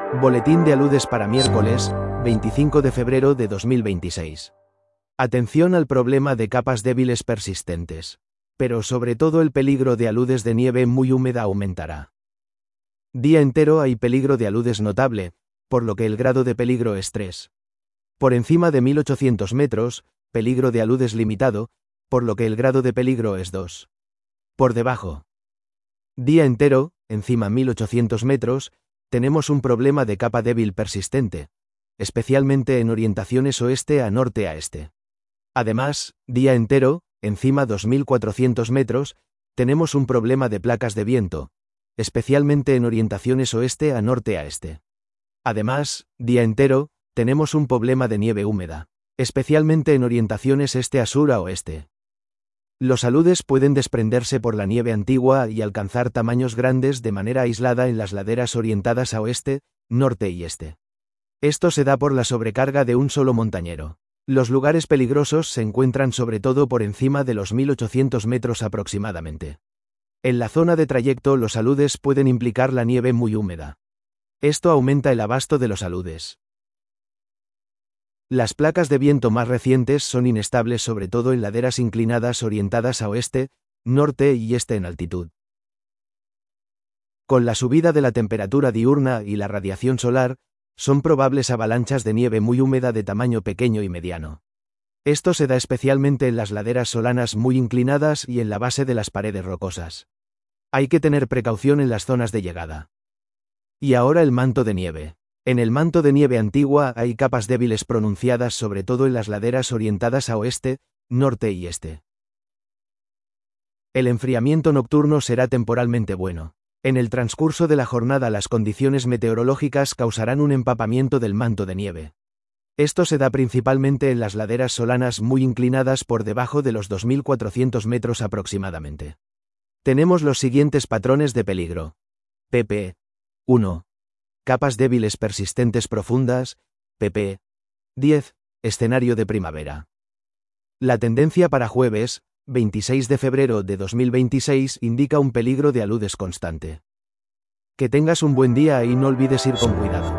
Boletín de aludes para miércoles, 25 de febrero de 2026. Atención al problema de capas débiles persistentes. Pero sobre todo el peligro de aludes de nieve muy húmeda aumentará. Día entero hay peligro de aludes notable, por lo que el grado de peligro es 3. Por encima de 1800 metros, peligro de aludes limitado, por lo que el grado de peligro es 2. Por debajo. Día entero, encima 1800 metros, tenemos un problema de capa débil persistente, especialmente en orientaciones oeste a norte a este. Además, día entero, encima 2400 metros, tenemos un problema de placas de viento, especialmente en orientaciones oeste a norte a este. Además, día entero, tenemos un problema de nieve húmeda, especialmente en orientaciones este a sur a oeste. Los aludes pueden desprenderse por la nieve antigua y alcanzar tamaños grandes de manera aislada en las laderas orientadas a oeste, norte y este. Esto se da por la sobrecarga de un solo montañero. Los lugares peligrosos se encuentran sobre todo por encima de los 1800 metros aproximadamente. En la zona de trayecto los aludes pueden implicar la nieve muy húmeda. Esto aumenta el abasto de los aludes. Las placas de viento más recientes son inestables sobre todo en laderas inclinadas orientadas a oeste, norte y este en altitud. Con la subida de la temperatura diurna y la radiación solar, son probables avalanchas de nieve muy húmeda de tamaño pequeño y mediano. Esto se da especialmente en las laderas solanas muy inclinadas y en la base de las paredes rocosas. Hay que tener precaución en las zonas de llegada. Y ahora el manto de nieve. En el manto de nieve antigua hay capas débiles pronunciadas sobre todo en las laderas orientadas a oeste, norte y este. El enfriamiento nocturno será temporalmente bueno. En el transcurso de la jornada las condiciones meteorológicas causarán un empapamiento del manto de nieve. Esto se da principalmente en las laderas solanas muy inclinadas por debajo de los 2400 metros aproximadamente. Tenemos los siguientes patrones de peligro. pp. 1. Capas débiles persistentes profundas, pp. 10, escenario de primavera. La tendencia para jueves, 26 de febrero de 2026 indica un peligro de aludes constante. Que tengas un buen día y no olvides ir con cuidado.